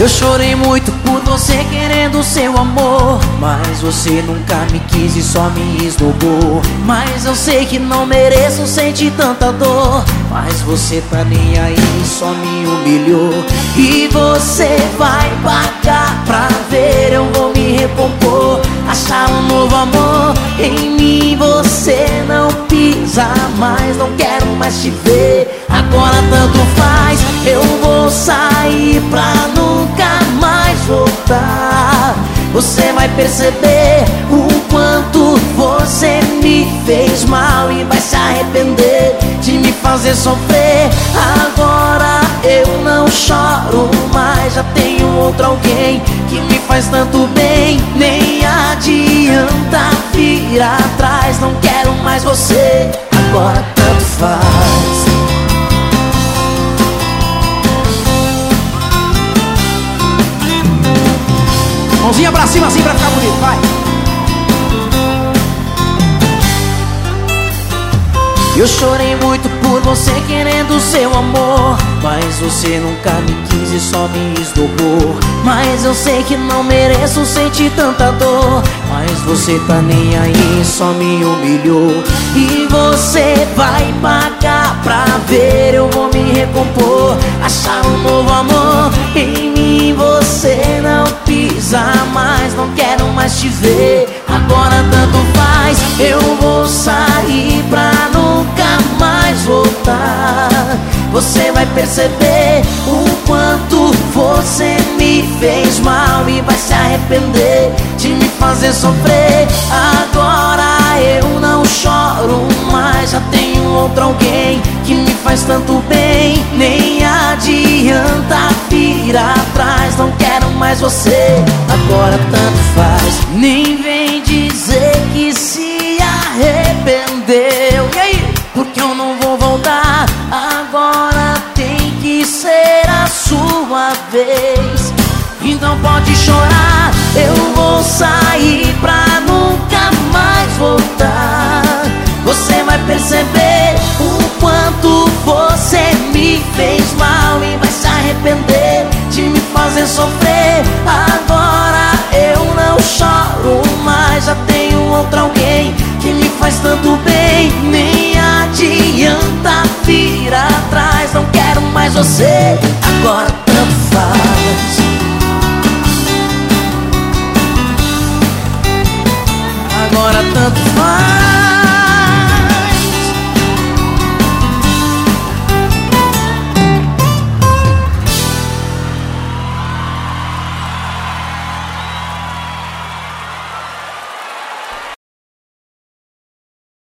Eu chorei muito por você querendo seu amor, mas você nunca me quis e só me esnobou. Mas eu sei que não mereço sentir tanta dor, mas você tá nem aí, só me humilhou. E você vai pagar pra ver, eu vou me recompor, achar um novo amor. Em mim você não pisa mais, não quero mais te ver. Agora tanto faz, eu vou sair pra nunca mais voltar. Você vai perceber o quanto você me fez mal e vai se arrepender de me fazer sofrer. Agora eu não choro mais, já tenho outro alguém que me faz tanto bem. Nem adianta vir atrás, não quero mais você. Agora tanto faz. Mãozinha pra cima assim pra ficar bonito, vai. Eu chorei muito por você querendo seu amor, mas você nunca me quis e só me esnobou. Mas eu sei que não mereço sentir tanta dor, mas você tá nem aí, só me humilhou. E você vai pagar pra ver, eu vou me recompor, achar um novo amor. Em mim você não pisa mais, não quero mais te ver. Agora tanto faz, eu vou sair pra nunca mais voltar. Você vai perceber o quanto você me fez mal e vai se arrepender de me fazer sofrer. Agora eu não choro mais, já tenho outro alguém que me faz tanto bem. Nem adianta vir atrás, não quero mais você. Agora tanto faz, nem vem dizer que se arrependeu. E aí? Porque eu não vou voltar. Agora tem que ser a sua vez. Então pode chorar, eu vou sair pra nunca mais voltar. Você vai perceber o quanto você me fez mal e vai se arrepender de me fazer sofrer. Agora eu não choro mais, já tenho outro alguém que me faz tanto bem. Nem adianta vir atrás, não quero mais você. Agora tanto faz.